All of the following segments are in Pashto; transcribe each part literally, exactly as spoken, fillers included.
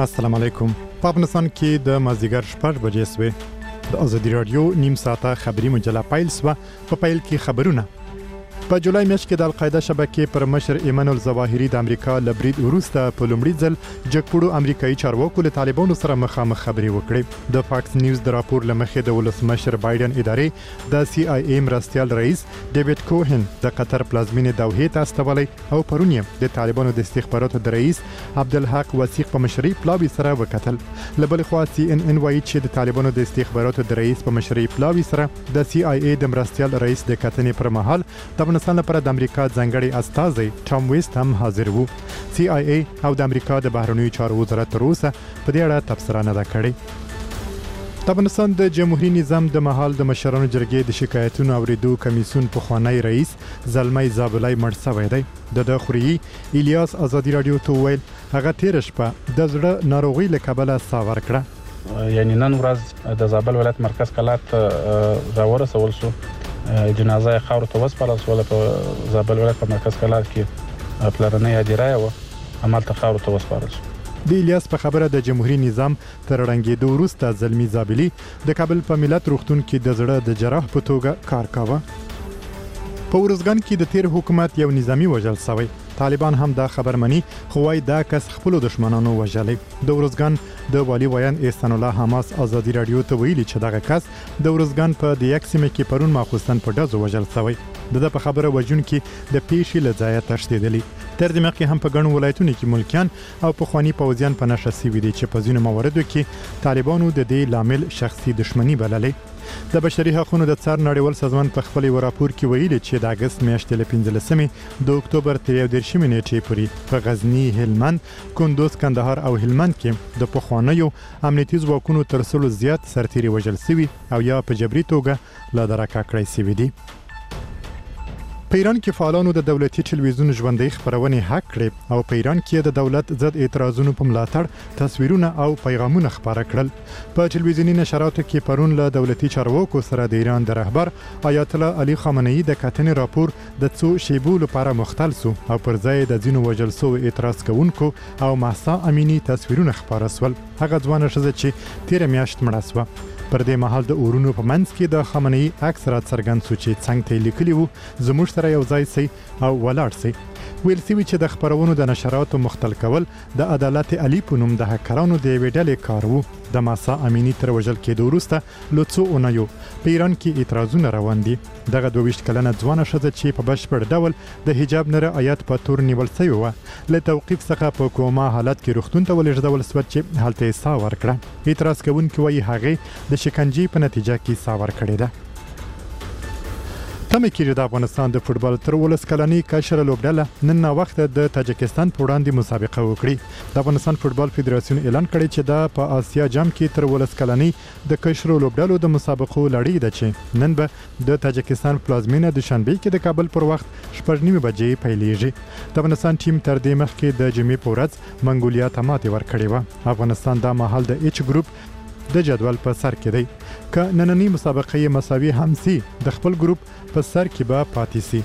السلام علیکم. په افغانستان کې د مازدیګر شپږ بجې سوې. د ازادي رادیو نیم ساعته خبري مجله پیل سوه. په پیل کې خبرونه. په جولای میاشت کې د القاعده شبکې پر مشر ایمن الظواهري د امریکا له برید وروسته په لومړي ځل جګپوړو امریکایي چارواکو له طالبانو سره مخامخ خبرې وکړې. د فاکس نیوز د راپور له مخې د ولسمشر بایدن ادارې د سی آی ای مرستیال رئیس ډیوډ کوهن د قطر پلازمینې دوحې ته استولی او پرون یې د طالبانو د استخباراتو د رئیس عبدالحق وثیق په مشرۍ پلاوي سره وکتل. له بلې خوا سی ان ان وایي چې د طالبانو د استخباراتو د رئیس په مشرۍ پلاوي سره د سی آی ای د مرستیال رئیس د کتنې پر مهال د افغانستان لپاره د امریکا ځانګړي استازی ټام ویست هم حاضر وو. سی آی ای او د امریکا د بهرنیو چارو وزارت تر اوسه په دې اړه تبصره نه ده کړې. د افغانستان د جمهوریت نظام د مهال د مشرانو جرګې د شکایتونو اوریدو کمیسیون پخوانی رئیس زلمی زابلای مړ شوی دی. د د خوري الیاس ازادي رادیو ته ویل هغه تیر شپه د زړه ناروغي له کبله ساه ورکړه. یعنی نن ورځ د زابل ولایت مرکز کلات راورسول شو. جنازه خاور ته وسپارل شو په زابل ولایت په مرکز کلات کې پلرنۍ هدیره و عمل ته خاور ته وسپارل شو. د الیاس په خبره د جمهوریت نظام تر رنګېدو وروسته زلمی زابلی د کابل په ملت روغتون کې د زړه د جراح په توګه کار کاوه. په ورزګان کې د تیر حکومت یو نظامی وژل شوی. طالبان هم دا خبر مني خو وايي دا کس خپل دشمنانو وژلي. د ورزګان د والی ویان احسان الله حماس ازادي رادیو ته ویلي چې دغه کس د ورزګان په د یک سیمه کې پرون ماخوستن په ډزو وژل شوی. د په خبره وجون کې د پیښې له ځایه تښتېدلی. تر دې مخکې هم په ګڼو ولایتونو کې ملکیان او پخوانی پوځیان په نشه سوي دي چې په ځینو مواردو کې طالبانو د دې لامل شخصي دښمني بللې. د بشري حقوقو د څار نړیوال سازمان په خپل راپور کې ویلي چې د اگست میاشتې له پنځلسمې د اکتوبر تر یو دېرشمې نیټې پورې په غزنی، هلمند، کندوز، کندهار او هلمند کې د پخوانیو امنیتي ځواکونو تر سلو زیات سرتیري وژل شوي او یا په جبري توګه له درکه کړای شوي دي. په ایران کې فعالانو د دولتي ټلویزیون ژوندۍ خبرونه حق کړې او په ایران کې د دولت ضد اعتراضونو په ملاتړ تصویرونه او پیغامونه خپاره کړل. په ټلویزیونی نشراتو کې پرون له دولتي چارواکو سره د ایران د رهبر آیت الله علي خامنه‌ای د کتنې راپور د څو شیبو لپاره مختل سو او پر ځای د ځینو وژل شوو اعتراض کوونکو او مهسا امینی تصویرونه خپاره سول. هغه ځوانه ښځه چې تیر میاشت مړه شوه. پر دې مهال د اورونو په منځ کې د خامنه‌ای عکس را څرګند شو چې څنګه ته لیکلی وو زموږ سره یو ځای سي او ولاړ سي. ویل سوي چې د خبرونو د نشراتو مختل کول د عدالت علي په نوم د هکرانو د یوې ډلې کار وو. د مهسا امینی تر وژل کېدو وروسته له څو اونیو په ایران کې اعتراضونه روان دي. دغه دوه ویشت کلنه ځوانه ښځه چې په بشپړ ډول د حجاب نه رعایت په تور نیول شوې وه له توقیف څخه په کوما حالت کې روغتون ته ولېږدول شوه چې هلته یې ساه ورکړه. اعتراض کوونکي وایي هغې د شکنجې په نتیجه کې ساه ورکړې ده. تمه کېږي د افغانستان د فوټبال تر ولس کلنۍ کشره لوبډله نن ناوخته د تاجکستان په وړاندې مسابقه وکړي. د افغانستان فوټبال فدراسیون اعلان کړی چې دا په آسیا جام کې تر ولس کلنۍ د کشرو لوبډلو د مسابقو لړۍ ده چې نن به د تاجکستان پلازمینه دوشنبه کې د کابل پر وخت شپږ نیمې بجې پیلېږي. د افغانستان ټیم تر دې مخکې د جمعې په ورځ منګولیا ته ماتې ورکړې وه. افغانستان دا مهال د ایچ ګروپ د جدول په سر کې دی. که نننۍ مسابقه یې مساوي هم سي د خپل ګروپ په سر کې به پاتې سي.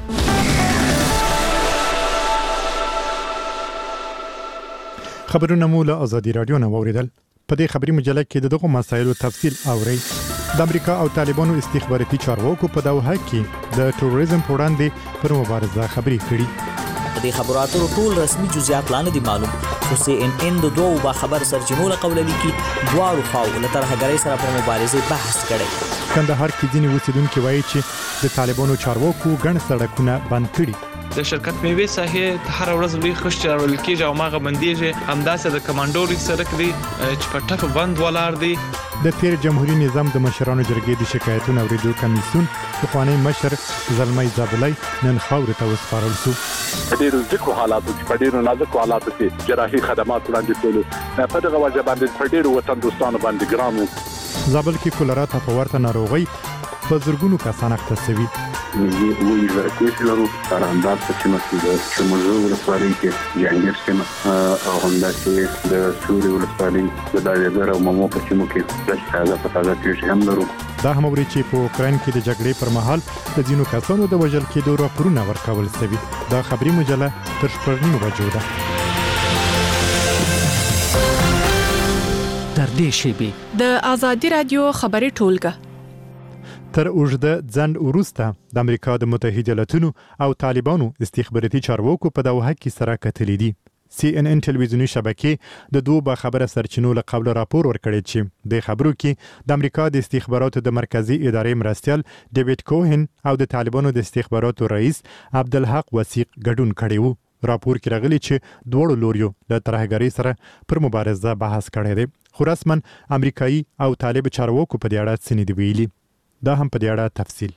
خبرونه مو له ازادي رادیو نه واوریدل. په دې خبري مجله کې د دغو مسایلو تفصیل اورئ. د امریکا او طالبانو استخباراتي چارواکو په دوحه کې د ټوریزم په وړاندې پر مبارزه خبرې کړي. د خبراتو ټول رسمي جزئیات لاندې دي معلوم. خو سی ان ان د دوه با خبر سرچینو له قوله لیکي دواړو خواو له ترهګرۍ سره په مبارزه بحث کړی. کندهار کې ځینې اوسیدونکي وایي چې د طالبانو چارواکو ګڼ سړکونه بند کړي. د شرکت میوې ساحې هر ورځ لوی خشت راول کېږي او ماغه بنديږي. همداسې د کمانډوري سړک دی چې په ټاپ بند ولاړ دی. د تیر جمهوریت نظام د مشرانو جرګې د شکایتونو اوریدو کمیسیون پخوانی مشر زلمی زابلای نن خاورې ته وسپارل شو. په ډېرو ځکو حالاتو کې په ډېرو نازکو حالاتو کې جراحي خدمات وړاندې کولو په دغه وجه باندې په ډېرو وطن دوستانو باندې ګران وو. زابل کې کولرا ته په ورته ناروغي په زرګونو کسان اخته شوي. ملي وی ورکوټ لرو تراندار په چې مسله چې موږ ولسوالۍ کې یانګر سیمه او همداسې د سوري ولسوالۍ د دایګر او ممو په چې مو کې د تازه په تازه کې هم لرو. دا هم ورې چې په اوکراین کې د جګړې پر مهال د ځینو کسانو د وژل کېدو راپورونه ورکول شوي. دا خبري مجله تر شپږ نیمو بجو ده. نږدې شیبې. د ازادي رادیو خبري ټولګه تر اوږده ځنډ وروسته د امریکا د متحده ایالاتونو او طالبانو استخباراتي چارواکو په دوحه کې سره کتلې دي. سی ان ان ټلویزیونی شبکې د دوه باخبره سرچینو له قبل راپور ورکړی چې د خبرو کې د امریکا د استخباراتو د مرکزی ادارې مرستیال ډیوډ کوهن او د طالبانو د استخباراتو رئیس عبدالحق وثیق ګډون کړی وو. راپور کې راغلی چې دوړو لوریو له ترهګرۍ سره پر مبارزه بحث کړی دی، خو رسما امریکایي او طالب چارواکو په دې اړه څه نه دی ویلي. دا هم په دې اړه تفصیل.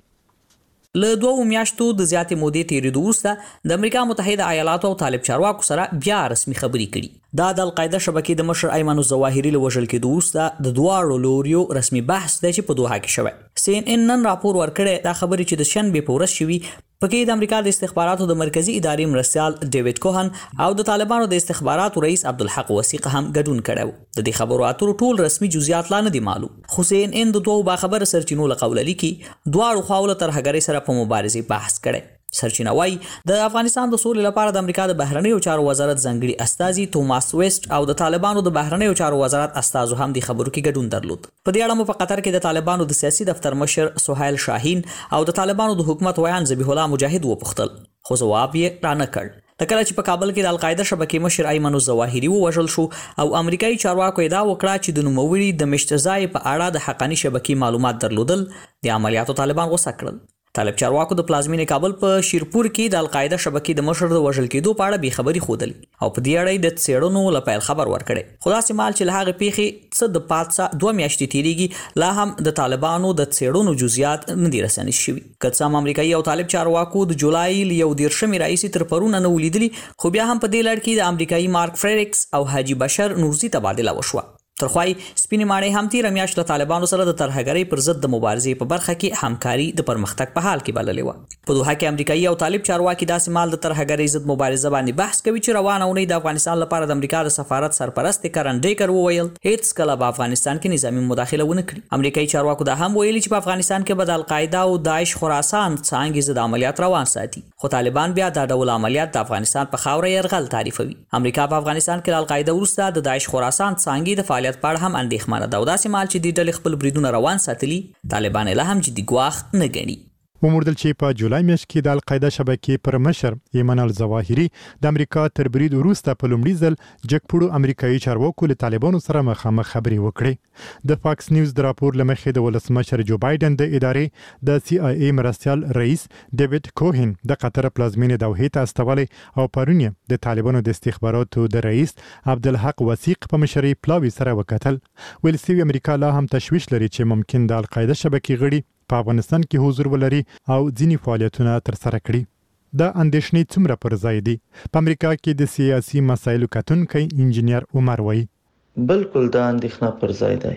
له دوه میاشتو د زیاتې مودې تیریدو وروسته د امریکا متحده ایالاتو او طالب چارواکو سره بیا رسمي خبرې کړي. دا د القاعده شبکې د مشر ایمن الظواهري له وژل کېدو وروسته د دواړو لوریو رسمي بحث دی چې په دوحه کې شوی. سی ان ان نن راپور ورکړی دا خبرې چې د شنبې په ورځ شوي، پکې د امریکا د استخباراتو د مرکزی ادارې مرستیال ډیوډ کوهن او د طالبانو د استخباراتو رئیس عبدالحق وثیق هم ګډون کړی و. د دې خبرو اترو ټول رسمي جزئیات لا نه دي معلوم، خو سی ان ان د دوه باخبره سرچینو له قوله لیکي دواړو خواو له ترهګرۍ سره په مبارزې بحث کړی. سرچینه وايي د افغانستان د سولې لپاره د امریکا د بهرنیو چارو وزارت ځنګړي استازي توماس ویسټ او د طالبانو د بهرنیو چارو وزارت استازو هم د خبرو کې ګډون درلود. په دې اړه مو په قطر کې د طالبانو د سیاسي دفتر مشر سهیل شاهین او د طالبانو د حکومت ویان ذبیح الله مجاهد وپوښتل، خو ځواب یې را نه کړ. د کله چې په کابل کې د القاعده شبکې مشر ایمن الظواهري ووژل شو او امریکایي چارواکو ادعا وکړه چې د نوموړي د مشتزای په اړه د حقاني شبکې معلومات درلودل، د عملیاتو طالبان غوسه کړل. طالب چارواکو د پلازمینې کابل په شیرپور کې د القاعده شبکې د مشر د وژل کېدو په اړه بې خبري ښودلې او په دې اړه د څېړنو لپاره خبر ورکړی. خو داسې مال چې له هغې پیښې څه د پاتسه دوه میاشتې تېرېږي، لا هم د طالبانو د څېړنو جزئیات نه دي رسنیز شوي. که څه هم امریکایي او طالب چارواکو د جولای له یو دېرشمې راهیسې تر پرونه نه ولیدلي، خو بیا هم په دې لړ کې د امریکایي مارک فریریکس او حاجي بشر نورزي تبادله وشوه. ترخوای سپینې ماڼۍ هم تیره میاشت له طالبانو سره د ترهګرۍ پر ضد د مبارزې په برخه کې همکاري د پرمختګ په حال کې بللې وه. په دوحه کې امریکایي او طالب چارواکي داسې مال د ترهګرۍ ضد مبارزه باندې بحث کوي چې روانه اونۍ د افغانستان لپاره د امریکا د سفارت سرپرست کرن ډیکر وویل هیڅ کله به افغانستان کې نظامي مداخله ونه کړي. امریکایي چارواکو دا هم ویلي چې په افغانستان کې به د القاعده او داعش خراسان څانګې ضد عملیات روان ساتي، خو طالبان بیا دا ډول عملیات د افغانستان په خاوره یرغل تعریفوي. امریکا په افغانستان کې د القاعده وروسته د داعش خراسان څانګې د فعالیت په اړه هم اندېښمنه مانه دا داسې مال چې د ډلې خپل بریدونه روان ساتلي، طالبان له هم جدي ګواښ نه ګڼي. وموردل چې په جولای میاشت کې د القاعده شبکې پر مشر ایمن الظواهري د امریکا تر برید وروسته په لومړي ځل جګپوړو امریکایي چارواکو له طالبانو سره مخامخ خبرې وکړې. د فاکس نیوز د راپور له مخې د ولسمشر جو بایدن د ادارې د سی آی ای مرستیال رئیس ډیوډ کوهن د قطر پلازمینې دوحې ته استولی او پرون د طالبانو د استخباراتو د رئیس عبدالحق وثیق په مشرۍ پلاوي سره وکتل. ویل سوي امریکا لا هم تشویش لري چې ممکن د القاعده شبکې غړي په افغانستان کې حضور ولري او ځینی فعالیتونه تر سره کړي. دا اندېښنې څومره پر ځای دي؟ په امریکا کې د سیاسي مسایلو کتونکی انجینیر عمر وایي بالکل دا اندېښنه پر ځای دی.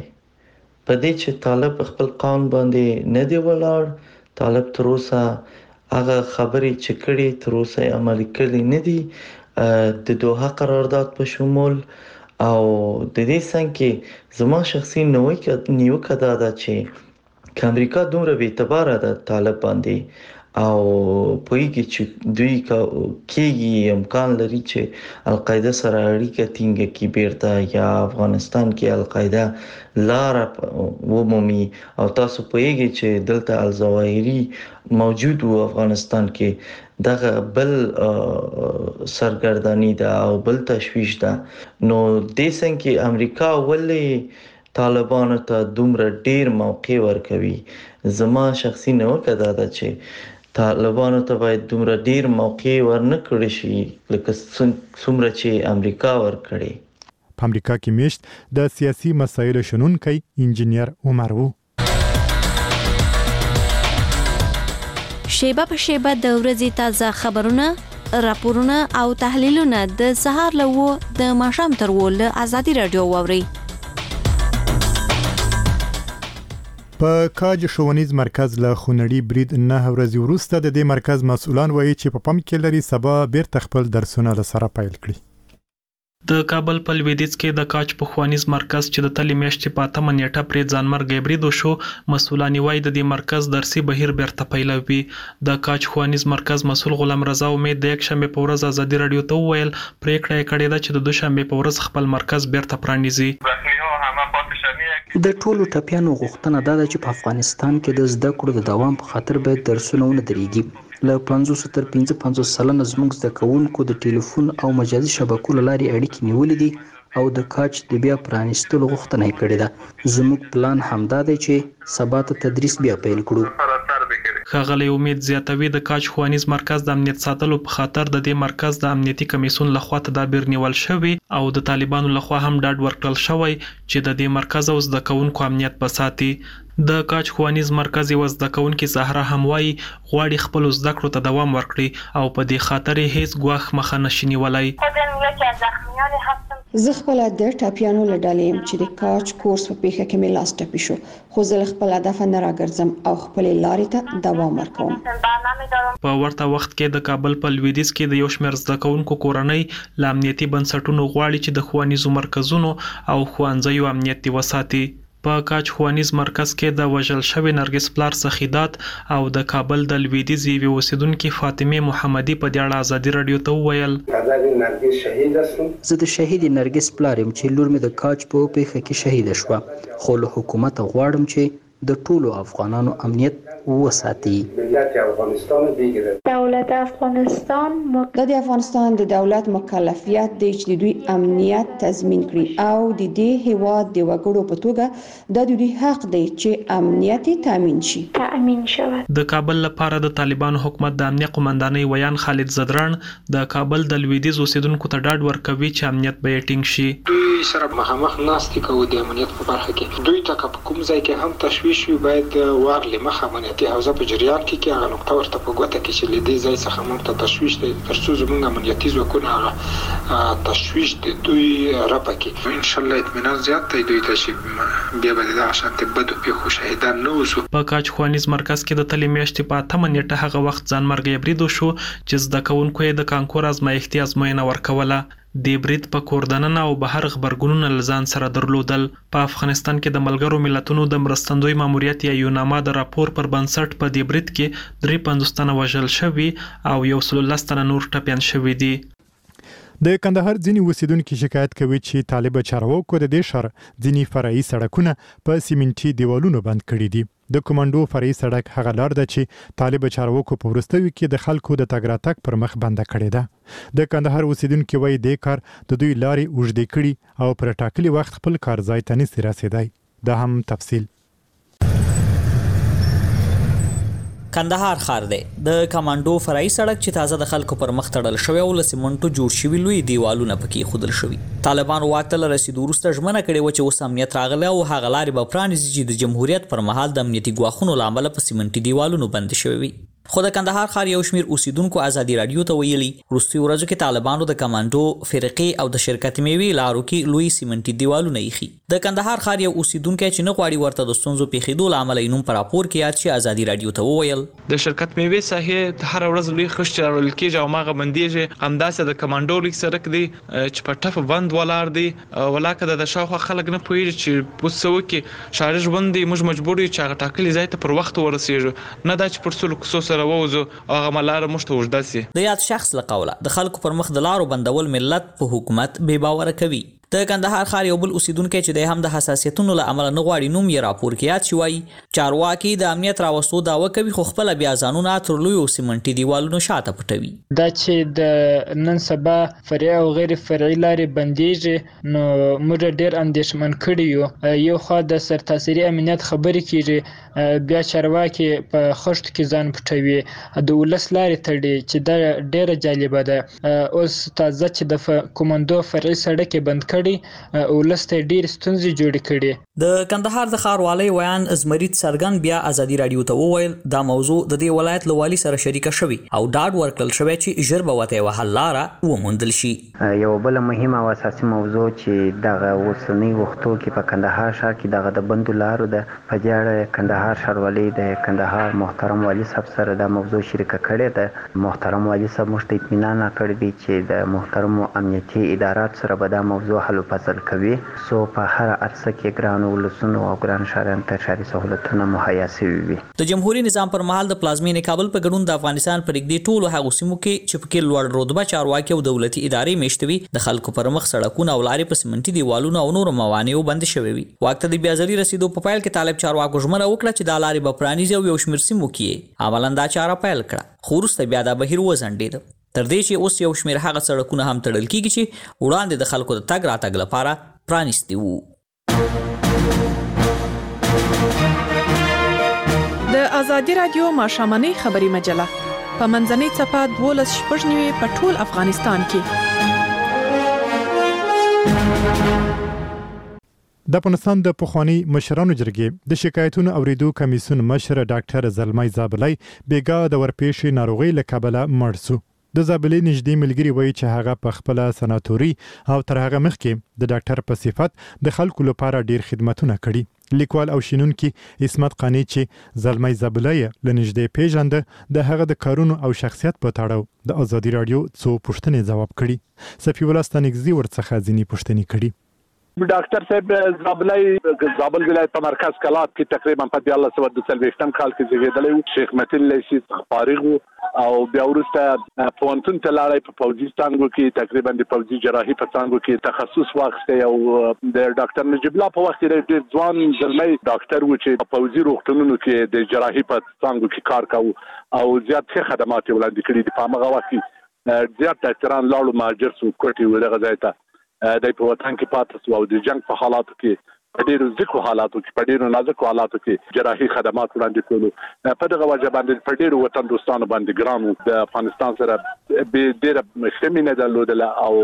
په دې چې طالب خپل قانون باندې نه دی ولاړ، طالب تر اوسه هغه خبرې چې کړي تر اوسه عملي کړي نه دي، د دوحه قرارداد په شمول او د دې څنګ کې زما شخصي نیوکه دا ده چې که امریکا دومره بې اعتباره ده طالب باندې او پوهیږي چې دوی کېږي امکان لري چې القاعده سره اړیکه ټینګه کړي بیرته یا افغانستان کې القاعده لاره ومومي او تاسو پوهیږئ چې دلته الظواهري موجود وو افغانستان کې، دغه بل سرګردانی ده او بل تشویش ده. نو دې څنګه کې امریکا ولې طالبانو ته دومره ډیر موقع ورکوي؟ زما شخصي نیوکه دا ده چې طالبانو ته باید دومره ډیر موقع ورنه کړی شي لکه څومره چې امریکا ورکړي. په امریکا کې میشت د سیاسي مسایلو شنونکی انجینیر عمر وو. شیبه په شیبه د ورځې تازه خبرونه، راپورونه او تحلیلونه د سهار له و د ماښام تر و له ازادي رادیو واورئ. په کاج ښوونیز مرکز له خونړي برید نه ورځې وروسته د دې مرکز مسؤلان وایي چې په پام کې لري سبا بیرته خپل درسونه له سره پیل کړي. د کابل په لویدیځ کې د کاج په ښوونیز مرکز چې د تلې میاشتې په اتمه نیټه پرې ځانمرګی برید وشو، مسؤلان وایي د دې مرکز درسي بهیر بیرته پیلوي. د کاج ښوونیز مرکز مسؤل غلام رضا امید د یکشنبې په ورځ ازادي رادیو ته وویل پریکړه یې کړې ده چې د دوشنبې په ورځ خپل مرکز بیرته پرانیزي. د ټولو ټپیانو غوښتنه دا ده چې په افغانستان کې د زده کړو د دوام په خاطر باید درسونه ونه درېږي. له پنځوس تر پنځه پنځوس سلنه زموږ زده کوونکو د ټلیفون او مجازي شبکو له لارې اړیکې نیولې دي او د کاج د بیا پرانیستلو غوښتنه یې کړې ده. زموږ پلان همدا دی چې سبا ته تدریس بیا پیل کړو. ښاغلی امید زیاتوي د کاج ښوونیز مرکز د امنیت ساتلو په خاطر د دې مرکز د امنیتي کمیسیون لخوا تدابیر نیول شوي او د طالبانو لخوا هم ډاډ ورکړل شوی چې د دې مرکز او زده کوونکو امنیت به ساتي. د کاج ښوونیز مرکز یو زده کوونکي زهره هم وایي غواړي خپلو زده کړو ته دوام ورکړي او په دې خاطر یې هیڅ ګواښ مخه نشي نیولی. زه خپل د ټاپیانو له ډلې یم چې د کاج کورس په پیښه کې مې لاس ټپي شو، خو زه له خپل هدف نه راګرځم او خپل لارې ته دوام ورکوم. په ورته وخت کې د کابل په لویدیځ کې د یو شمېر زده کوونکو کورنۍ له امنیتي بنسټونو غواړي چې د ښوونیزو مرکزونو او ښوونځیو امنیت دې وساتي. په کاج ښوونیز مرکز کې د وژل شوی نرګس پلار سخیدات او د کابل د لویدیځ یوې اوسیدونکې فاطمه محمدي په دې اړه ازادي رادیو ته وویل زه د شهید نرګس پلار یم چې لور مې د کاج په پیښه کې شهید شوه، خو له حکومت غواړم چې د ټولو افغانانو امنیت وساتي. دولت افغانستان د د افغانستان د دولت مکلفیت دی چې د دوی امنیت تضمین کړي او د دې هیواد د وګړو په توګه د دوی حق دی چې امنیت تامین شي تامین شود. د کابل لپاره د طالبانو حکومت د امنیت قومندانۍ ویان خالد زدران د کابل د لویدیځ اوسیدونکو ته ډاډ ورکوي چې امنیت به یې ټینګ شي. دوی سره مخامخ ناستې کوو د امنیت په برخه کې، دوی ته په کوم ځای کې هم تشویش وي باید وارلې مخه امنیتي حوزه په جریان کې کې هغه نقطه ورته په ګوته کې چې له دې ځای څخه موږ ته تشویش دی تر څو زموږ امنیتي ځواکونه هغه تشویش دی دوی رپه کې ان شاء الله اطمینان زیات دی دوی ته چې بیا به دغه شانتې بدو پیښو شهیدان نه اوسو. په کاج ښوونیز مرکز کې د تلې میاشتې په اتمه نیټه هغه وخت ځانمرګي برید وشو چې زده کوونکو یې د کانکور ازمایښتي ازموینه ورکوله. د برید په کور دننه او بهر خبرګونونه له ځان سره درلودل. په افغانستان کې د ملګرو ملتونو د مرستندوی ماموریت یا یوناما د راپور پر بنسټ په دې برید کې درې پنځوس تنه وژل شوي او یو سل لس تنه نور ټپیان شوي دي. د کندهار ځینې اوسیدونکي شکایت کوي چې طالب چارواکو د دې شهر ځینې فرعي سړکونه په سیمنټي دیوالونو بند کړي دي. د کومانډو فرعي سړک هغه لار ده چې طالب چارواکو په وروستیو کې د خلکو د تګ راتګ پر مخ بنده کړې ده. د کندهار اوسیدونکي وایي دې کار د دوی لارې اوږدې کړي او پر ټاکلي وخت خپل کار ځای ته نشي رسېدی. دا هم تفصیل کندهار ښار دی د کمانډو فرعي سړک چې تازه د خلکو پر مخ تړل شوی او له سیمنټو جوړ شوي لوی دیوالونه پکې خودل شوي. طالبانو واک ته رسیدو وروسته ژمنه کړې وه چې اوس امنیت راغلی او هغه لارې به پرانیزي چې د جمهوریت پر مهال د امنیتي ګواښونو له امله په سیمنټي دیوالونو بند شوي وي. خو د کندهار ښار یو شمېر اوسیدونکو ازادي رادیو ته ویلي وروستیو ورځو کې طالبانو د کمانډو فرقې او د شرکت میوې لارو کې لوی سیمنټي دیوالونه ایښي. د کندهار ښار یو اوسیدونکی چې نه غواړي ورته د ستونزو پیښېدو له امله یې نوم په راپور کې یاد شي ازادي رادیو ته وویل د شرکت میوې ساحې هر ورځ لوی خښت راوړل کېږي او ماغه بندېږي. همداسې د کمانډو لیک سړک دی چې په ټفه بند ولاړ دی ولاکه د شاوخوا خلک نه پوهېږي چې اوس څه وکړي. ښاري ژوند دی موږ مجبور یو چې هغه ټاکلي ځای ته پر وخت ورسېږو، نه دا چې پر سلو کوڅو سره ووځو هغه ملاره موږ ته اوږده سي. د یاد شخص له قوله د خلکو پر مخ د لارو بندول ملت په حکومت بې باوره کوي. د کندهار ښار یو بل اوسیدونکی چې د هم د حساسیتونو له امله نه غواړي نوم یې راپور کې یاد شي وایي چارواکي د امنیت راوستو دعوه کوي خو خپله بیا ځانونه تر لویو سیمنټي دیوالونو شاته پټوي. دا چې د نن سبا فرعي او غیر فرعي لارې بندېږي نو موږ ډېر اندېښمن کړي یو. یو خوا د سرتاسري امنیت خبرې کېږي، بیا چارواکي په خښتو کې ځان پټوي، د ولس لارې تړي چې دا ډېره جالبه ده. اوس تازه چې د کومندو فرعي سړک یې بند کړي ولس ته ډېرې ستونزې جوړې کړي. د کندهار د ښاروالۍ ویان زمرید سرګن بیا ازادي رادیو ته وویل دا موضوع د دې ولایت له والي سره شریکه شوې او ډاډ ورکړل شوی چې ژر به ورته یوه حل لاره وموندل شي. یو بله مهمه او اساسي موضوع چې دغه اوسنۍ وختو کې په کندهار ښار کې دغه د بندو لارو ده، په دې اړه کندهار ښاروالۍ د کندهار محترم والي صاحب سره دا موضوع شریکه کړې ده. محترم والي صاحب موږ ته اطمینان راکړی دی چې د محترمو امنیتي ادارات سره به دا موضوع حل فصل کوي سو په هر عرصه کې ګران ولسونو او ګران شهريان ته شهري سہولتونه مهیا شوي وي. د جمهوریت نظام پر مهال د پلازمینې کابل په ګډون د افغانستان پر کې ټولو هغو سیمو کې چې پکې لوړ رتبه چارواکي او دولتي ادارې میشتوي د خلکو پر مخ سړکونه او لارې په سمنټي دیوالونو او نورو موانعو بند شوي وي. وخت د بیا ځلې رسیدو په پایل کې طالب چارواکو ژمنه وکړه چې د لارې به پرانیزي او یو شمېر سیمو کې عملاً دا چاره پیل کړه، خو وروسته بیا دا بهیر وځنډېد تر دې چې اوس یو شمېر هغه سړکونه هم تړل کیږي چې وړاندې د خلکو د تګ راتګ لپاره پرانیستي وو. د ازادي رادیو ماښامنۍ خبري مجله په منځنۍ څپه دولس شپږ نوي په ټول افغانستان کې. د افغانستان د پخوانی مشرانو جرګې د شکایتونو اوریدو کمیسیون مشر ډاکټر زلمی زابلی بیګا د ورپېښې ناروغۍ له کبله مړ شو. د زابلی نږدې ملګري وایي چې هغه په خپله سناتوري او تر هغه مخکې د ډاکټر په صفت د خلکو لپاره ډیر خدمتونه کړي. لیکوال او شینونکي عصمت قانی چې زلمی زابلی له نږدې پیژنده د هغه د کارونو او شخصیت په تړاو د ازادي رادیو څو پوښتنې ځواب کړي. صفي الله ستانکزي ورڅخه ځینې پوښتنې کړي. ډاکټر صاحب زابلی زابل ولایت په مرکز کلات کې تقریبا په دیالله سو د څلوېښتم کال کې زیږیدلی و. شیخ متین لیسي فارغ و او بیا وروسته پوهنتون ته لاړی په پوځي څانګو کې تقریبا د پوځي جراحي په څانګو کې تخصص واخیستی او د ډاکټر نجیب الله په وخت کې ډېر ځوان زلمی ډاکټر و چې په پوځي روغتونونو کې د جراحي په څانګو کې کار کوو او زیات ښه خدمات یې وړاندې کړي دي. په همغه وخت کې زیات ډاکټران لاړو مهاجر سو کوټې و دغه ځای ته د په وطن کې پاتې سو او د جنگ په حالاتو کې په ډېرو ځکو حالاتو کې په ډېرو نازکو حالاتو کې جراحي خدمات وړاندې کولو. په دغه وجه باندې په ډېرو وطن دوستانو باندې ګران و. د افغانستان سره ډېره ښه مینه درلودله او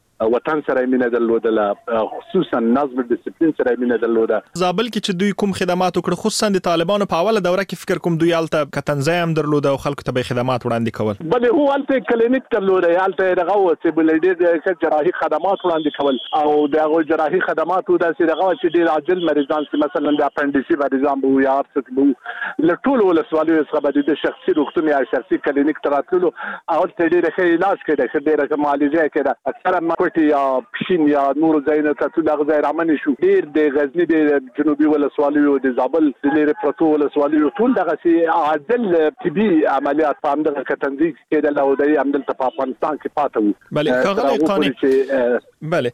وطن سره مینه درلودله، خصوصا نظم ډیسپلین سره مینه درلوده. زابل کې چې دوی کوم خدمات وکړ خصوصا د طالبانو په اوله دوره کې فکر کوم دوی الته کتنځای هم درلوده او خلکو ته به خدمات وړاندې کول. بلې هو الته کلینیک درلوده، الته دغه و چې بل ډېر جراحي خدمات وړاندې کول او دغه جراحي خدمات و داسې دغه چې ډېر عاجل مریضان چې مثلا د اپنډیسي مریضان وو یا ارڅ وو له ټول ولسوالیو څخه د شخصي روغتون یا شخصي کلینیک تراتلو او ته ډېر ښه علاج کړي، ډېر معالجه کړي. اکثره یا پښین یا نور ځایونه ته دغه ځای رامنې شو. ډېر د غزنی د جنوبي ولسوالیو د زابل د لرې پرتو ولسوالیو ټول دغه سي عادل طبي عملیات په همدغه کتنځي کې د لودای همدلته په افغانستان کې پاتې وو. بله ښاغلی قانی، بله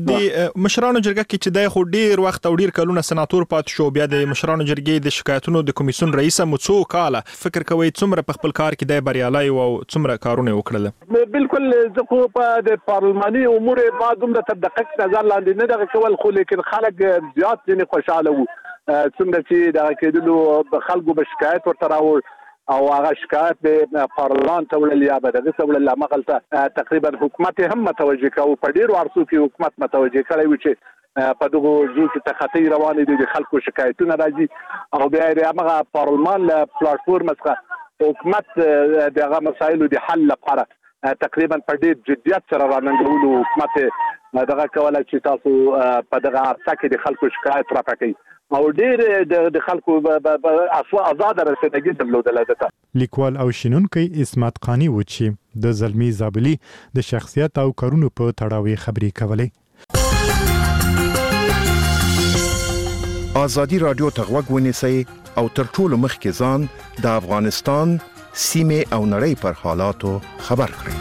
د مشرانو جرګه کې چې د خو ډېر وخت او ډېر کلونه سناتور پاتې شو، بیا د مشرانو جرګې د شکایتونو د کمیسیون رئیس مو څو کاله فکر کوي څومره په خپل کار کې د بریالي او څومره کارونه وکړل؟ بالکل زه خو په د پارلماني امور ما دومره تر دقیق نظر لاندې نه دغه کول، خو لیکن خلک زیات ځینې خوشاله وو څومره چې دغه کېدلو خلکو به شکایت ورته راوړ او هغه شکایت به پارلمان ته وړل یا به دغه ته وړل. همغلته تقریبا حکومت هم متوجه کوو، په ډېرو عرصو کې حکومت متوجه کړی و چې په دغه ځو کې تخطي روانې دي، د خلکو شکایتونه راځي او بیا یې هغه پارلمان له پلاټفورم څخه حکومت دغه مسایلو د حل لپاره تقریبا په ډېر جدیت سره راننګولو. حکومت دغه کوله چې تاسو په دغه عرصه کې د خلکو شکایت راپکړئ او ډېر د خلکو آزاده رسېدګي درلودله. دته لیکوال او شینونکی عصمت قانی و چې د زلمی زابلی د شخصیت او کارونو په تړاو خبرې کولې. ازادي رادیو ته غوږ ونیسئ او تر ټولو مخکې ځان د افغانستان سیمه او نړۍ پر حالاتو خبر کړئ.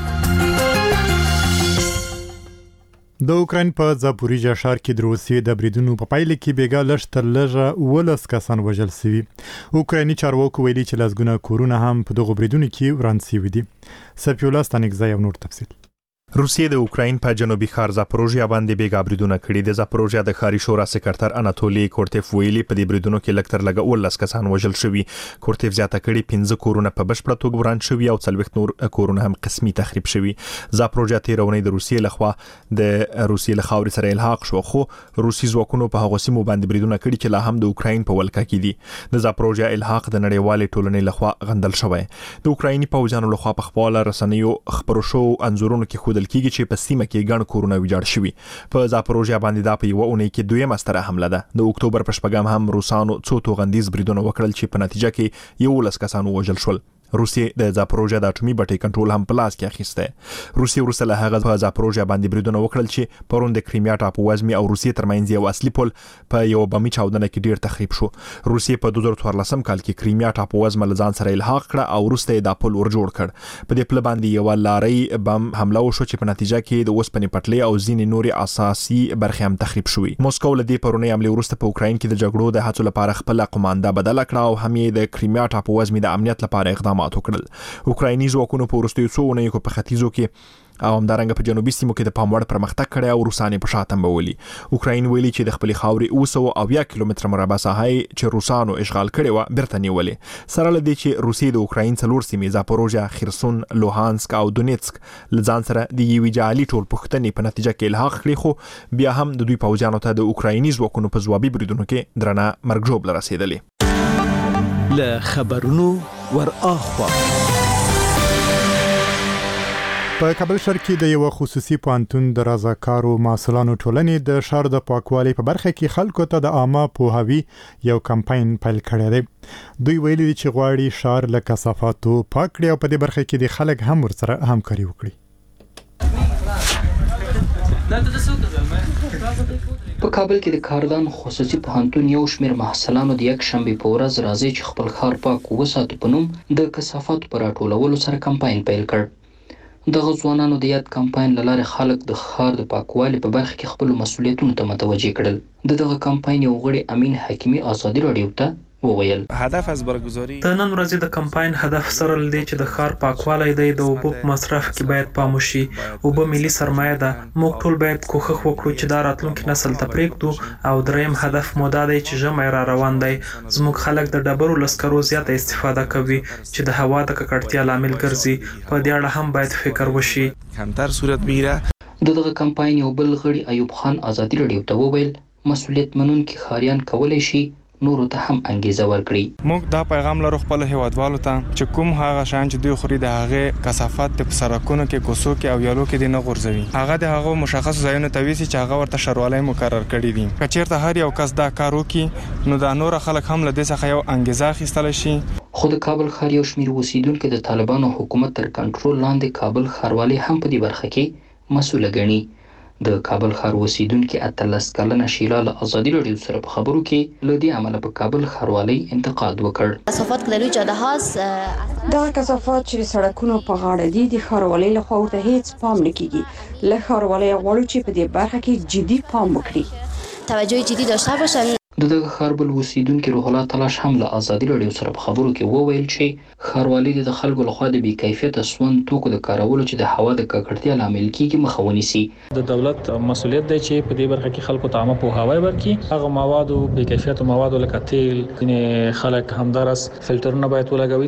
د اوکراین په زاپوریژیا ښار کې د روسیې د بریدونو په پایله کې بیګا لږ تر لږه ولس کسان وژل شوي. اوکرایني چارواکو ویلي چې لسګونه کورونه هم په دغو بریدونو کې وران شوي دي. صفي الله ستانکزی او نور تفصیل. روسیې د اوکراین په جنوبي ښار زاپروژیا باندې بیګا بریدونه کړي. د زاپروژیا د ښاري شورا سکرټر اناتولي کورټیف ویلي په دې بریدونو کې لږ تر لږه ولس کسان وژل شوي. کورټیف زیاته کړي پنځه کورونه په بشپړه توګه وران شوي او څلوېښت نور کورونه هم قسمي تخریب شوي. زاپروژیا تېره اونۍ د روسیې لخوا د روسیې له خاورې سره الحاق شو، خو روسي ځواکونو په هغو سیمو باندې بریدونه کړي چې لا هم د اوکراین په ولکه کې دي. د زاپروژیا الحاق د نړیوالې ټولنې لخوا غندل شوی. د اوکرایني پوځیانو لخوا په خپله رسنیو خبرو شو انځورونو کې ښودل کېږي چې په سیمه کې ګڼ کورونه ویجاړ شوي. په زاپروژیا باندې دا په یوه اونۍ کې دویمه ستره حمله ده. د اکتوبر په شپږم هم روسانو څو توغندیز بریدونه وکړل چې په نتیجه کې یولس کسان ووژل شول. روسیې د زاپروژیا د اټومي بټۍ کنټرول هم په لاس کې اخیسته. روسیې ورسره له هغه په زاپروژیا باندې بریدونه وکړل چې پرون د کریمیا ټاپو وزمي او روسیې ترمنځ یو اصلي پل په یو بمي چاودنه کې ډیر تخریب شو. روسیې په دوه زره څوارلسم کال کې کریمیا ټاپو وزم له ځان سره الحاق کړ او وروسته دا پل ور جوړ کړ. په دې پل باندې یو لارۍ بم حمله وشو چې په نتیجه کې د اوسپنې پټلۍ او ځینې نوري اساسي برخې هم تخریب شوې. موسکو له دې پرونی حمله وروسته په اوکراین کې د جګړو د هڅو لپاره خپل قومانده بدل کړه او هم یې د کریمیا ټاپو وزمي د امنیت لپاره اقدامات وکړل. اوکرایني ځواکونو په وروستیو څو اونیو کې په ختیځو کې او همدارنګه په جنوبي سیمو کې د پام وړ پرمختګ کړی او روسانو په شاته مولي. اوکراین ویلي چې د خپل خاورې اوسو او یا کیلومتر مربع ساحه چې روسانو اشغال کړي و بیرته نیولې. سره لدی چې روسیې د اوکراین څلور سیمې زاپروژیا، خرسون، لوهانسک او دونیتسک لځان سره د یوې جعلي ټول پښتنې په نتیجه کې الحاق کړي، خو بیا هم د دوی پوځیانو ته د اوکرایني ځواکونو په ځوابي بریدونو کې درنه مرګ ژوبله رسیدلې. له خبرونو ور اخوا په کابل ښار کې د یو خصوصي پوهنتون د رضاکارو مسؤلانو ټولنې د ښار د پاکوالي په برخه کې خلکو ته د عامه پوهاوي یو کمپاین پیل کړی دی. دوی ویلي چې غواړي ښار له کثافاتو پاک کړي او په دې برخه کې د خلک هم ورسره همکاري وکړي. په کابل کې د کاردان خصوصي پوهنتون یو شمېر محصلانو د یک شنبې په ورځ راځي چې خپل ښار پاک وساتو په نوم د کثافاتو په راټولولو سره کمپاین پیل کړ. دغه ځوانانو د یاد کمپاین له لارې خلک د ښار د پاکوالي په برخه کې خپل مسؤلیتونو ته متوجه کړل. د دغه کمپاین یو غړي امین حکیمی آزادي رادیو ته وویل هدف از برگزاری د نن ورځې د کمپاین هدف سره لدی چې د ښار پاکوالی دی د اوبو په مصرف کې باید پام وشي. اوبه ملي سرمایه ده، موږ ټول باید کوښښ وکړو چې دا راتلونکي نسل ته پرېږدو. او دریم هدف مو دا دی چې ژمی را روان دی، زموږ خلک د ډبرو له سکرو زیاته استفاده کوي چې د هوا د ککړتیا لامل ګرځي. په دې اړه هم باید فکر وشي. کمتر صورت میره. د دغه کمپاین یو بل غړي ایوب خان آزادي رادیو ته وویل مسؤلیت منونکي ښاریان کولی شي نورو ته هم انګیزه ورکړي. موږ دا پیغام لرو خپل هیوادوالو ته چې کوم هغه شان چې دوی خوري د هغه کثافات په سړکونو کې، کوڅو کې او یالو کې نه غورځوي. هغه د هغه مشخص ځایونو ته ویسي چې هغه ورته شروالۍ مقرر کړي دي. که چیرته هر یو کس دا کار وکړي نو دا نور خلک هم له دې څخه یو انګیزه اخیستل شي. خو د کابل ښار یو شمېر اوسیدونکو د طالبانو حکومت تر کنټرول لاندې کابل ښاروالي هم په دې برخه کې مسؤله ګڼي. د کابل ښار اوسیدونکو اتلس کلنه شیلا له آزادي رادیو سره په خبرو کې له دې عمله په کابل ښاروالۍ انتقاد وکړ. کثافات کلوي جاده هاست دا کثافات چې سړکونو په غاړه دي د ښاروالۍ لخوا ورته هیڅ پام نه کیږي. له ښاروالۍ غواړو چې په دې برخه کې جدي پام وکړي، توجه جدي داشته باشن. د دغه ښار بل اوسیدونکي روح الله تلاش هم له آزادي رادیو سره په خبرو کې وویل چې ښاروالۍ د خلکو لخوا د بې کیفیته سون توکو د کارولو چې د هوا د ککړتیا لامل کیږي مخه ونیسي. د دولت مسؤلیت دی چې په دې برخه کې خلکو ته عامه پوهاوی ورکړي. هغه مواد او بې کیفیته مواد لکه تیل ځینې خلک همدارس فلټرونه باید ولګوي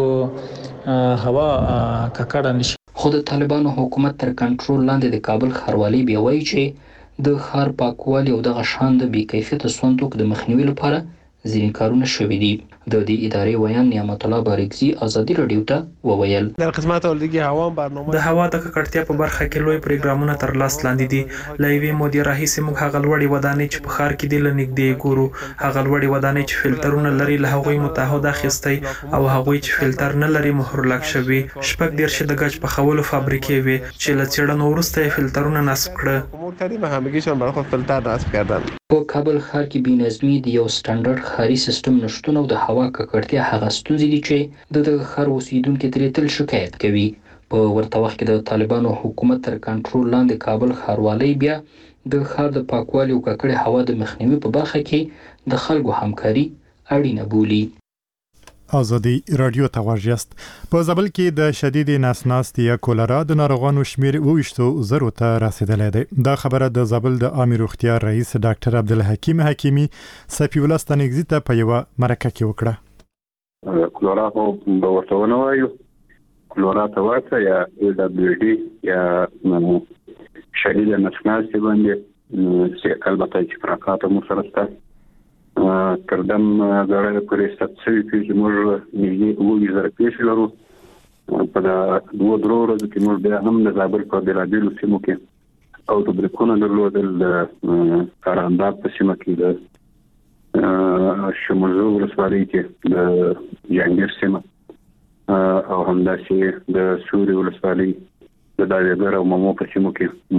ترڅو هوا ککړه نشي. خو د طالبانو حکومت تر کنټرول لاندې د کابل ښاروالۍ بیا وایي چې د ښار پاکوالي او دغه شان د بې کیفیته سون توکو د مخنیوي لپاره ځینې کارونه شوي دي. د دې ادارې ویان نعمت الله بارکزي آزادي رادیو ته وویل د خدمات اولګي هوا برنامه د هوا د ککړتیا په برخه کې لوی پروګرامونه تر لاس لاندې دي. لایوي مدیر راهیسې موږ هغه لوړې ودانۍ چې په ښار کې دي لنګدې ګورو. هغه لوړې ودانۍ چې فلټرونه لري له هغوی متعهد اخیستی او هغوی چې فلټر نه لري مهر لګ شوي. شپږ دېرش د ګچ په خولو فابریکې وي چې له څېړنو وروسته یې فلټرونه نصب کړه. امور کردیم همگیشون برای خود فلتر نصب کردن. په کابل ښار کې بېنظمي د یو سټنډرډ ښاري سیستم نشتون او د هوا ککړتیا هغه ستونزې دي چې د دغه ښار اوسیدونکي ترې تل شکایت کوي. په ورته وخت کې د طالبانو حکومت تر کنټرول لاندې کابل ښاروالۍ بیا د ښار د پاکوالي او ککړې هوا د مخنیوي په برخه کې د خلکو همکاري اړینه بولي. آزادي رادیو ته واژیاست. په زابل کې د شدید نسناستي یا کولرا د ناروغانو شمیر وویشتو زرو ته رسیدلی دی. دا خبره د زابل د عامه روغتیا رئیس ډاکټر عبدالحکیم حکیمی صفی الله ستانګزي ته په یو مرکه کې وکړه. کولرا خو به ورته ونه وایو، کولرا ته ورته یا ای دبلیو ډي یا شدید نسناستي باندې چې البته چې پراکاته مو سره سته کردم داره پرې ستاسو چې موږ نږدې اووه زره پیښې لرو. په دا دوه درو ورځو کې موږ بیا هم د زابل په بېلابېلو سیمو کې اوټوبریکونه درلودل. د کارنداب په سیمه کې د شموزو ولسوالۍ کې د جهانګیر سیمه او همداسې د سوري ولسوالۍ د داویګر او ممو په سیمو کې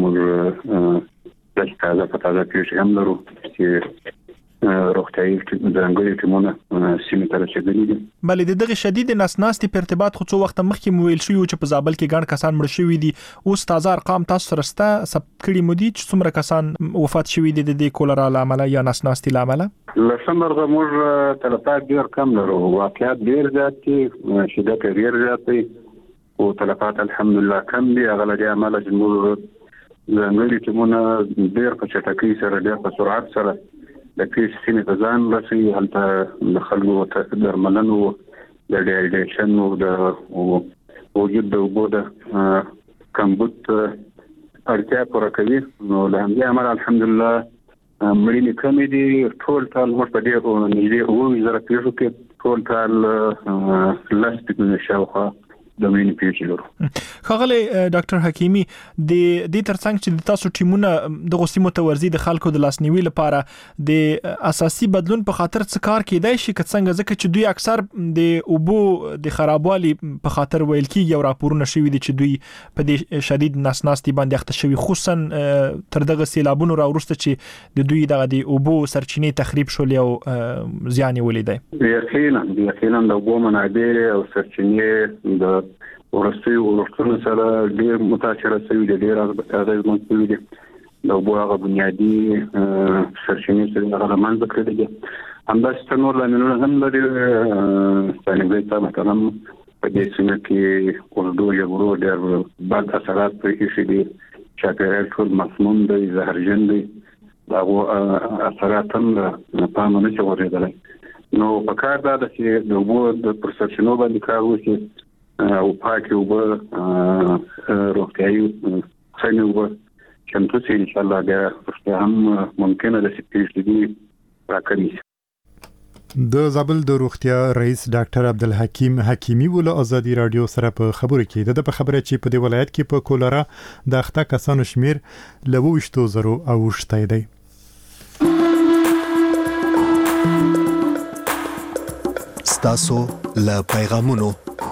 موږ د تازه په تازه پیښې هم لرو چې روغتیايي ځانګړي ټیمونه سیمې ته رسیدلي دي. بلې د دغه شدید نسناستي په ارتباط خو څو وخت مخکې مو ویل شوی چې په زابل کې ګڼ کسان مړ شوي دي. اوس تازه ارقام تاسو سره ستا ثبت کړي مو دي چې څومره کسان وفات شوي دي د کولرا له امله یا نسناستي له امله؟ له څومره موږ تلفات ډېر کم لرو، واقعیت ډېر زیات دي، شدت ډېر زیات دی او تلفات الحمدلله کم دي. هغه له دې امله چې موږ ځانګړي ټیمونه ډېر په چټکۍ سره ډېر په سرعت سره د پیښې سیمې ته ځان رسوي. هلته د خلکو ته درملنه او د ډیهایډریشن او د وجود د اوبو د کمبود اړتیا پوره کوي. نو له همدې امله الحمدلله مړینې کمې دي. ټول ټال موږ په دې نږدې اووه زره پیښو کې ټول ټال لس پنځه شاوخوا د مینې پیښې لرو. ښاغلی ډاکټر حکیمي، د دې ترڅنګ چې د تاسو ټیمونه د غوسیمو ته ورځي د خلکو د لاسنیوي لپاره د اساسي بدلون په خاطر څه کار کېدای شي؟ که څنګه ځکه چې دوی اکثر د اوبو د خرابوالي په خاطر ویل کېږي او راپورونه شوي دي چې دوی په دې شدید نسناستي باندې اخته شوي، خصوصا تر دغه سیلابونو راوروسته چې د دوی دغه د اوبو سرچینې تخریب شولې او زیان یې ولیدی. یقینا یقینا د اوبو منابع او سرچینې د ورستي ورستونه سره ډېر متاثره شوي دي، ډېر اغېزمن شوي دي. د اوبو هغه بنیادي سرچینې چې هغه له منځه کړي دي. همداسې نور لاملونه هم لري. ځانګړي ته مثلا په دې سیمه کې اردو یا ورو ډېر بد اثرات پرې شي دي، چاپیریال ټول مسموم دی، زهرجن دی. دا اثرات هم نه پام نه شي ورېدلی. نو په کار دا ده چې د اوبو د پرسرچینو باندې کار وشي او پاکې اوبه روغتیايي ښې اوبه چمتو شي. انشاءالله بیا وروسته هم ممکنه ده چې پیښې دي راکمې شي. د زابل د روغتیا رئیس ډاکټر عبدالحکیم حکیمی ول ازادي رادیو سره په خبرو کې د په خبره چې په دې ولایت کې په کولرا د اخته کسانو شمیر له وشتو زرو او وشتای دی. ستاسو له پیغامونو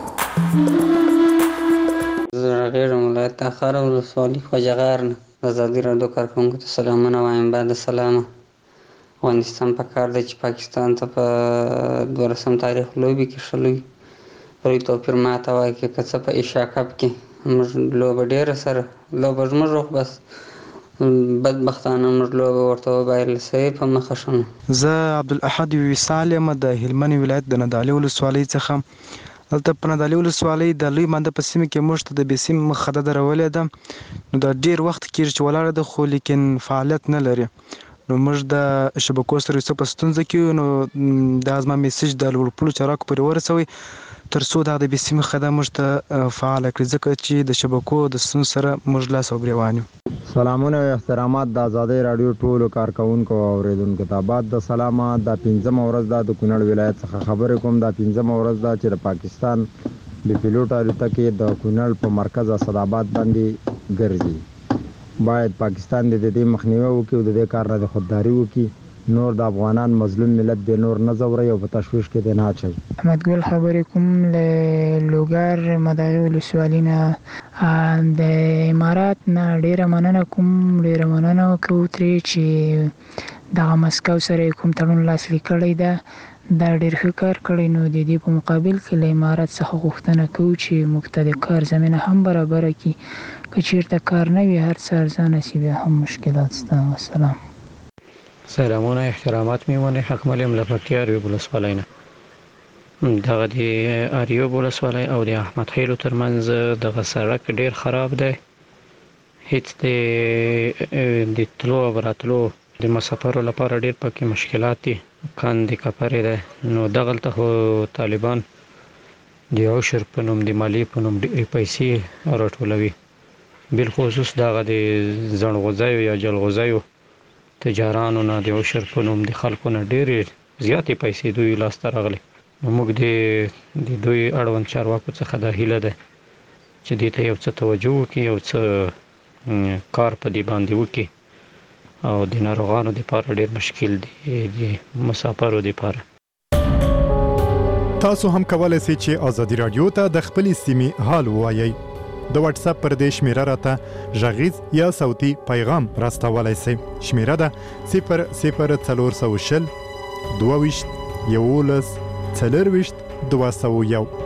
زه غیر ولایت اخر ولسوالي خوجغارنه ازادي رادیو کارکونکو ته سلامونه وایم. بعد سلام افغانستان په کار دی چې پاکستان ته په دولسم تاریخ لوبي کې شلوي پرې توپیر ماته وایي کې که څه په ایشیا کپ کې موږ لوبه ډېره سره لوبه زموږ بس بدبختانه موږ لوبه ورته وبایل صحیح په مخه شوم. زه عبدالاحد وصال یم د هلمند ولایت د ندالي ولسوالۍ څخه. دلته په ندالي ولسوالۍ د لوی مانده په سیمه کې موږ ته د بیسیم مخه درولې ده. نو دا ډیر وخت کېږي چې ولاړه ده خو لیکن فعالیت نه لري. نو موږ د شبکو سره څه په ستونزه کې نو دا زما میسج د لوړپوړو چارواکو پورې ورسوي تر څو دا د بیسیم خدای موږ ته فعال کړي ځکه چې د شبکو د ستونزو سره موږ لاس او ګریوان یو. سلامونه او احترامات د آزادۍ رادیو ټولو کارکونکو او اوریدونکو ته. بعد د سلامه د پنځم ورځ د کونړ ولایت څخه خبرې کوم. د پنځم ورځ د چې د پاکستان د پیلوټ الوتکې د کونړ په مرکز اسداباد باندې ګرځي. باید پاکستان د دې مخنیوي وکړي او د دې کار نه خودداري وکړي. نور د افغانان مظلوم ملت د نور نه زوري او په تشويش کې دی نه اچي. احمد ګل خبرې کوم له لوګر مداري ولسوالۍ نه د امارات نه ډیره مننه کوم ډیره مننه کوم ترې چې د مسکو سره کوم تړون لاسلیک کړی ده دا ډیر ښه کار کړی. نو د دې په مقابل کې له امارات څخه غوښتنه کوو چې موږ ته د کار زمينه هم برابر کړي. که چیرته کار نه وي هر څه ارزانه شي بیا هم مشکلات شته. والسلام. سلامونه احترامات میمونه حکمل ملپکتیا ریو ولسوالۍ نه دغه د اریو ولسوالۍ او د احمد خیلو ترمنځ دغه سړک ډیر خراب دی. هیڅ د د تلو او راتلو د مسافرو لپاره ډیر پکې مشکلات دي. کاندې کپرې ده. نو دغلته خو طالبان د عشر په نوم د مالی په نوم ډېرې پیسې راټولوي. بالخصوص دغه د زڼغوزیو یا جلغوزیو تجارانو نه د عشر په نوم د خلکو نه ډېرې زیاتې پیسې دوی لاسته راغلي. موږ د د دوی اړوند چارواکو څخه دا هیله ده چې دې ته یو څه توجه وکړي، یو څه کار په دې باندې وکړي او د ناروغانو لپاره ډېر مشکل دی د مسافرو لپاره. تاسو هم کولای شئ چې ازادي رادیو ته د خپل سیمې حال ووایئ. د واتس اپ پر دې شمیره راته غږیز یا صوتي پیغام راستولای شئ. شمیره ده صفر صفر څلور سوه شل دوه ویشت یولس څلور ویشت دوه سوه یو.